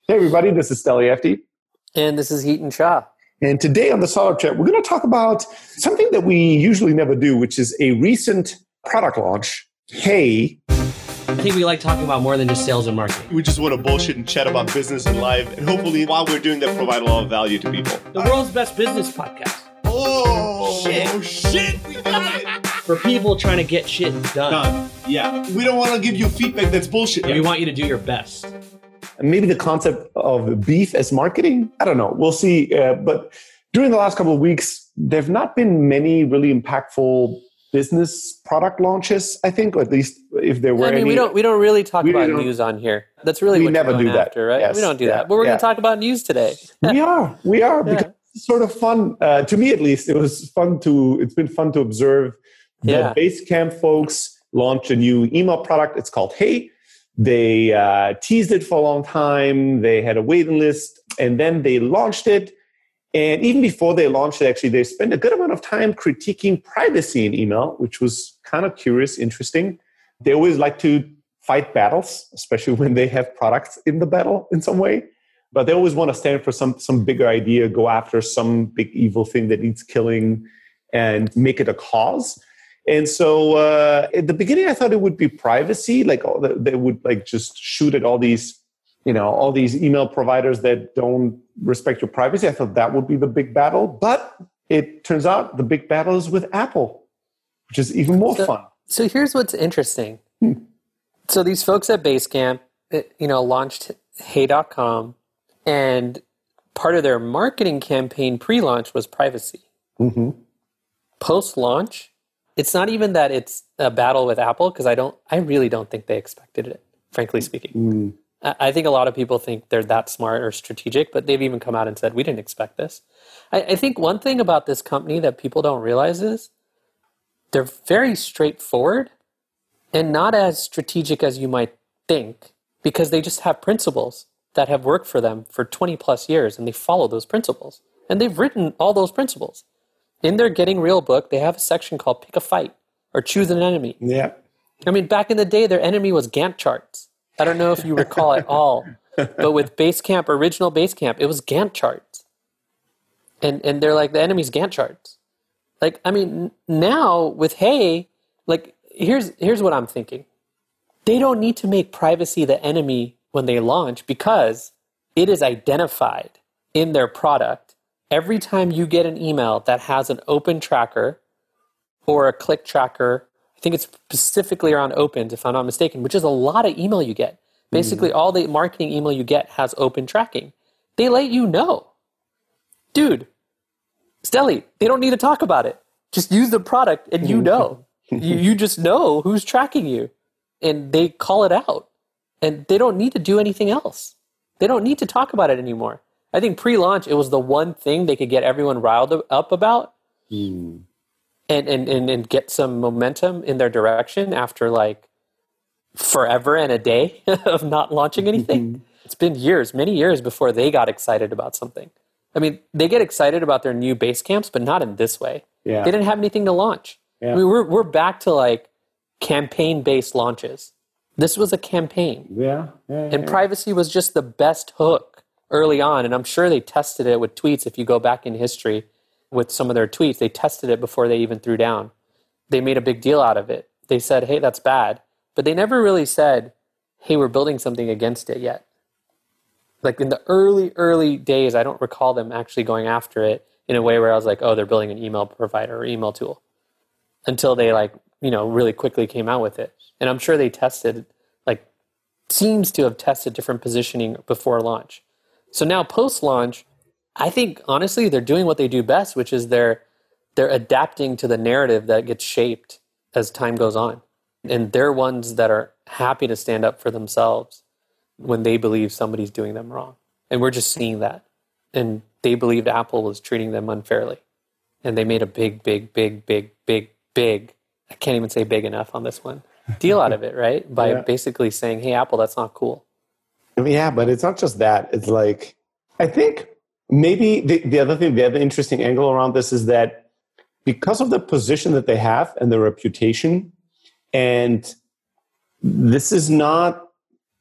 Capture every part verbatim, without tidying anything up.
Hey, everybody, this is Steli Efti. And this is Hiten Shah. And today on the Startup Chat, we're going to talk about something that we usually never do, which is a recent product launch. Hey. I think we like talking about more than just sales and marketing. We just want to bullshit and chat about business and life. And hopefully, while we're doing that, provide a lot of value to people. The world's best business podcast. Oh, shit. Oh, shit. We got it. For people trying to get shit done. Done. Yeah. We don't want to give you feedback that's bullshit. Yeah. We want you to do your best. Maybe the concept of beef as marketing. I don't know. We'll see. Uh, but during the last couple of weeks, there have not been many really impactful business product launches, I think, or at least if there were I mean, any. we don't we don't really talk about news on here. That's really we what never you're going do that. after, right? Yes. We don't do yeah. that. But we're yeah. going to talk about news today. we are. We are. Yeah. Because it's sort of fun. Uh, to me, at least, it was fun to, it's been fun to observe the Yeah. Basecamp folks launch a new email product. It's called Hey. They uh, teased it for a long time. They had a waiting list, and then they launched it. And even before they launched it, actually, they spent a good amount of time critiquing privacy in email, which was kind of curious, interesting. They always like to fight battles, especially when they have products in the battle in some way. But they always want to stand for some, some bigger idea, go after some big evil thing that needs killing and make it a cause. And so uh, at the beginning, I thought it would be privacy, like all the, they would like just shoot at all these, you know, all these email providers that don't respect your privacy. I thought that would be the big battle, but it turns out the big battle is with Apple, which is even more so, fun. So here's what's interesting. Hmm. So these folks at Basecamp, you know, launched hey dot com, and part of their marketing campaign pre-launch was privacy. Mm-hmm. Post-launch, it's not even that it's a battle with Apple, because I don't, I really don't think they expected it, frankly speaking. Mm. I think a lot of people think they're that smart or strategic, but they've even come out and said, we didn't expect this. I, I think one thing about this company that people don't realize is they're very straightforward and not as strategic as you might think, because they just have principles that have worked for them for twenty plus years, and they follow those principles. And they've written all those principles. In their Getting Real book, they have a section called Pick a Fight or Choose an Enemy. Yeah. I mean, back in the day, their enemy was Gantt charts. I don't know if you recall at all, but with Basecamp, original Basecamp, it was Gantt charts. And and they're like, the enemy's Gantt charts. Like, I mean, now with Hey, like, here's here's what I'm thinking. They don't need to make privacy the enemy when they launch, because it is identified in their product. Every time you get an email that has an open tracker or a click tracker, I think it's specifically around opens, if I'm not mistaken, which is a lot of email you get. Basically, mm. all the marketing email you get has open tracking. They let you know. Dude, Steli, they don't need to talk about it. Just use the product and you know. you, you just know who's tracking you. And they call it out. And they don't need to do anything else. They don't need to talk about it anymore. I think pre-launch, it was the one thing they could get everyone riled up about. Mm. And, and, and, and get some momentum in their direction after like forever and a day of not launching anything. Mm-hmm. It's been years, many years before they got excited about something. I mean, they get excited about their new Basecamps, but not in this way. Yeah. They didn't have anything to launch. Yeah. I mean, we're we're back to like campaign-based launches. This was a campaign. Yeah. yeah, yeah and yeah. privacy was just the best hook early on. And I'm sure they tested it with tweets if you go back in history. With some of their tweets, they tested it before they even threw down. They made a big deal out of it. They said, hey, that's bad. But they never really said, hey, we're building something against it yet. Like in the early, early days, I don't recall them actually going after it in a way where I was like, oh, they're building an email provider or email tool. Until they like, you know, really quickly came out with it. And I'm sure they tested, like, seems to have tested different positioning before launch. So now post-launch, I think, honestly, they're doing what they do best, which is they're they're adapting to the narrative that gets shaped as time goes on. And they're ones that are happy to stand up for themselves when they believe somebody's doing them wrong. And we're just seeing that. And they believed Apple was treating them unfairly. And they made a big, big, big, big, big, big, I can't even say big enough on this one, deal out of it, right? By yeah. basically saying, hey, Apple, that's not cool. Yeah, but it's not just that. It's like, I think... Maybe the, the other thing, the other interesting angle around this is that because of the position that they have and their reputation, and this is not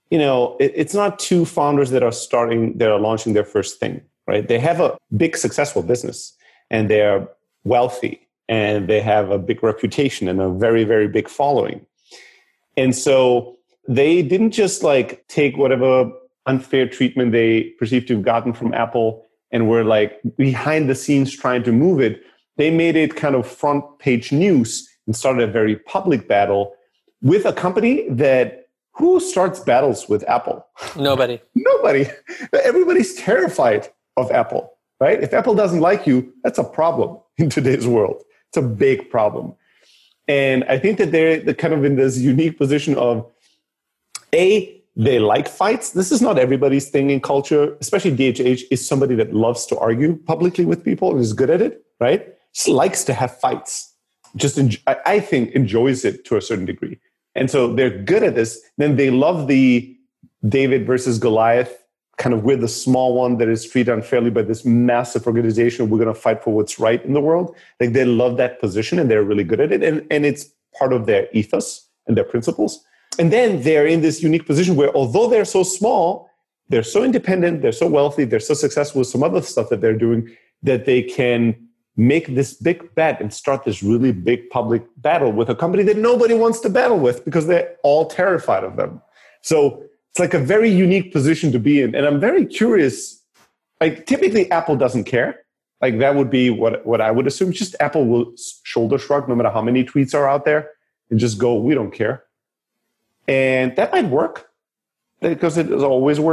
you know, it, it's not two founders that are starting, that are launching their first thing, right? They have a big successful business and they're wealthy and they have a big reputation and a very, very big following. And so they didn't just like take whatever unfair treatment they perceived to have gotten from Apple and were like behind the scenes trying to move it. They made it kind of front page news and started a very public battle with a company that, who starts battles with Apple? Nobody. Nobody. Everybody's terrified of Apple, right? If Apple doesn't like you, that's a problem in today's world. It's a big problem. And I think that they're kind of in this unique position of, A, they like fights. This is not everybody's thing in culture, especially D H H is somebody that loves to argue publicly with people and is good at it, right? Just likes to have fights. Just, enjoy, I think, enjoys it to a certain degree. And so they're good at this. Then they love the David versus Goliath, kind of we're the small one that is treated unfairly by this massive organization. We're going to fight for what's right in the world. Like they love that position and they're really good at it. And, and it's part of their ethos and their principles. And then they're in this unique position where although they're so small, they're so independent, they're so wealthy, they're so successful with some other stuff that they're doing that they can make this big bet and start this really big public battle with a company that nobody wants to battle with because they're all terrified of them. So it's like a very unique position to be in. And I'm very curious, like typically Apple doesn't care. Like that would be what, what I would assume. Just Apple will shoulder shrug no matter how many tweets are out there and just go, we don't care. And that might work because it has always worked.